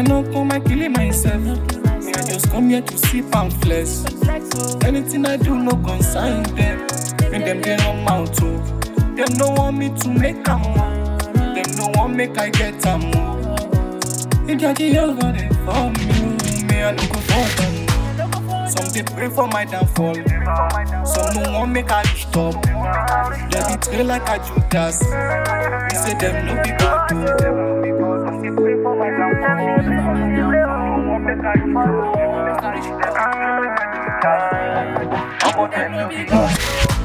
no come and kill myself. Me, I just come here to sip and flex. Anything I do, no consign them. When them they run mouth too. Them no want me to make a move. Them no want make I get a move. If Jackie over there for me I no go for them. Some they pray for my downfall. Some no want make I reach top. They betray like a Judas. We say them no be God too. Some they pray for my downfall. Some no want make I reach top. But them no be God.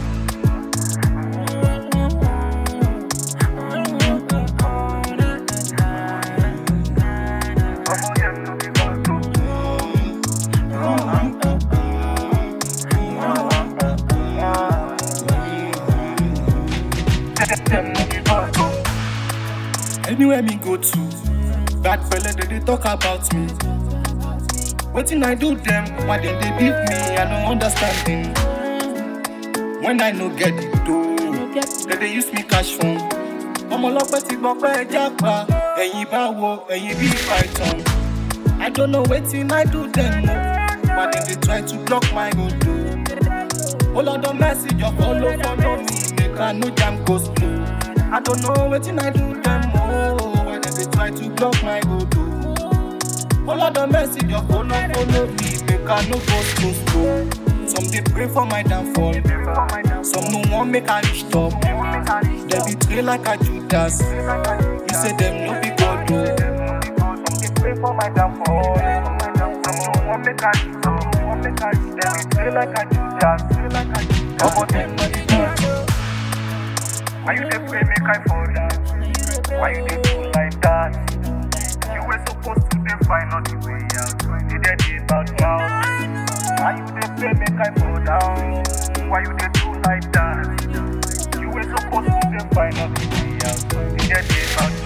Anywhere me go to, bad fella they talk about me. Wetin I do them, why they beat me, I no understanding. When I no get it though, they use me cash phone. Ọmọlọ́pẹ́ ti gbọ́ pé jápa, ẹ̀yin báwo, ẹ̀yin bí python. I don't know wetin I do them, why they try to block my road though. All of the message of follow me, make I no jam go slow. I don't know wetin I do them, why they try to block my road though. All of the message of follow me, make I no go slow. Some they pray for my downfall. Some no want make I reach top. They betray like a Judas. We say them no be God do. Some they pray for my downfall. Some no want make I reach top. They betray like a Judas. But them no be God do. Why you dey pray make I fall down? Why you dey do like that? You were supposed to dey find out the way out. You dey about now. Why you dey pray make I fall down? Why you dey do like that? You were supposed to dey find out the way out. You dey about